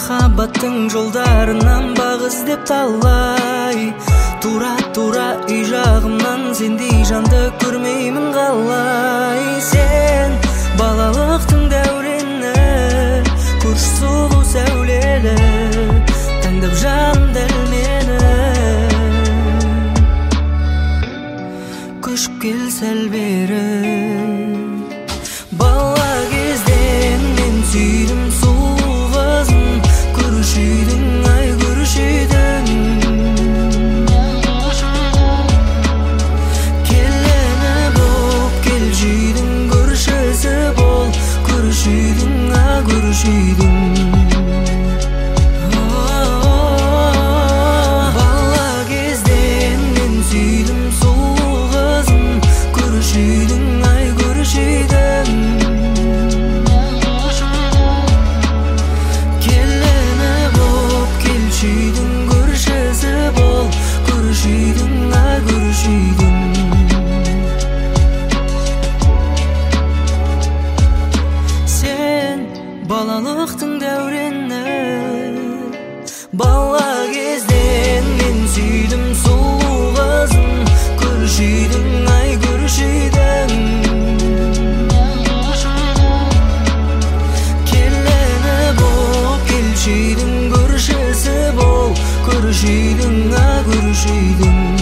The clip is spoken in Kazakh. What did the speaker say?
махаббаттың жолдарынан баг іздеп талай, тура үй жағымнан сендей жанды көрмеймін қалай. Сен балалықтың дәурені, көрш сұлу сәулелі, таңдап жаным дәл мені. Көшіп кел сәл бері, бала кезден мен сүйдім сұлу қызын, көріш үйдің, ай көріш үйдің. Келіні боп келші үйдің, көршісі бол, көріш үйдің, а көріш үйдің. Бала кезден мен сүйдім сұлу қызын, көріш үйдің, ай көріш үйдің. Келіні боп келші үйдің, көршісі бол, көріш үйдің, ай көріш үйдің. Сен балалықтың дәурені, бала кезден мен сүйдім сұлу қызын, көріш үйдің, ай көріш үйдің. Келіні боп келші үйдің, көршісі бол, көріш үйдің, а көріш үйдің.